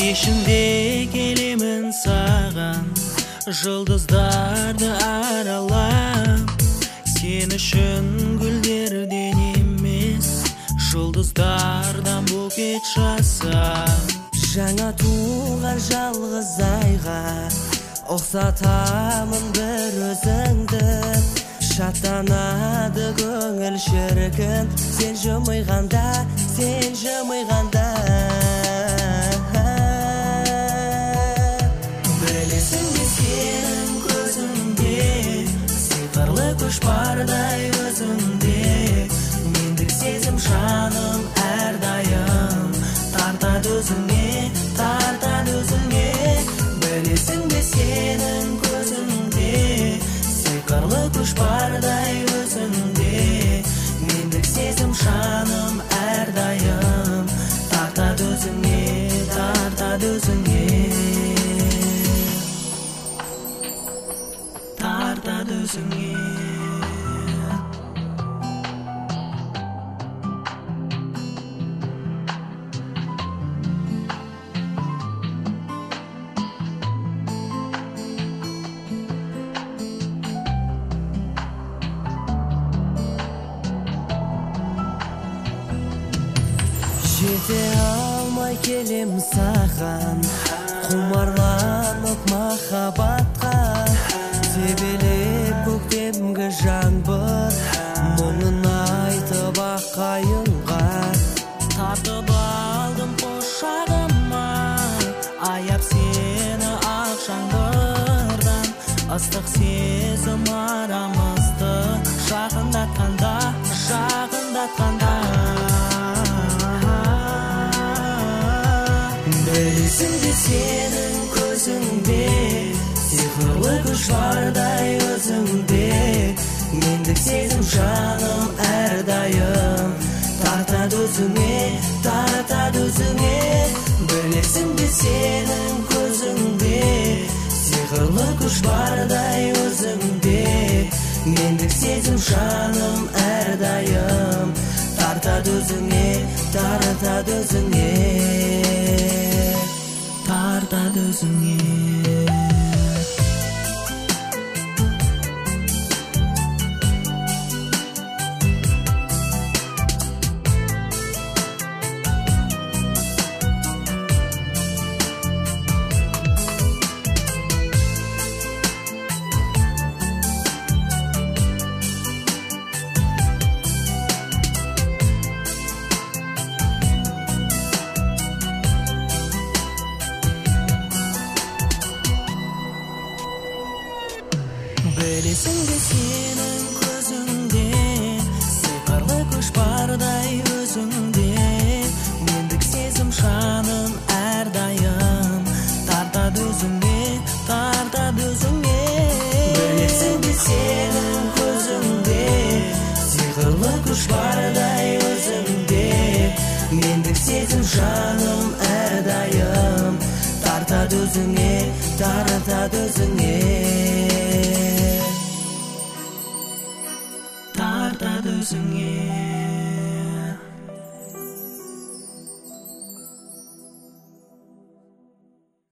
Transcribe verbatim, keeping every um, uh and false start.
Peşinde gelemin sağan, Жұлдыздарды аралап, Sen үшін гүлдерден емес, Жұлдыздардан букет жасап. Жаңа туған жалғыз айға ұқсатамын бір өзіңді. Шаттанады көңіл шіркін, сен жымиғанда, сен жымиғанда. Білесің бе сенің көзіңде, сиқырлы күш бардай өзіңде. Мендік сезім жаным әрдайым, тартады өзіңе, тартады өзіңе. Білесің бе сенің көзіңде, сиқырлы күш бардай өзіңде. Мендік сезім жаным әрдайым, тартады өзіңе, тартады өзіңе. Тартады өзіңе. Жете алмай келем саған, құмарланып махаббатқа. Себелеп көктемгі жаңбыр, мұңын айтып аққайыңға. Тартып алдым құшағыма, аяп сені ақ жаңбырдан. Ыстық сезім арамызды, жақындатқанда, жақындатқанда. Білесің бе сенің көзіңде, сиқырлы күш бардай өзіңде. Мендік сезім жаным әрдайым, тартады өзіңе, тартады өзіңе. Білесің бе сенің көзіңде, сиқырлы күш бардай өзіңде. Мендік сезім жаным әрдайым, тартады өзіңе, тартады өзіңе. Тартады өзіңе. Білесің бе сенің көзіңде, сиқырлы күш бардай өзіңде. Мендік сезім жаным әрдайым, тартады өзіңе, тартады өзіңе. Білесің бе сенің көзіңде, сиқырлы күш бардай өзіңде. Мендік сезім жаным әрдайым, тартады өзіңе, тартады өзіңе. Тартады өзіңе.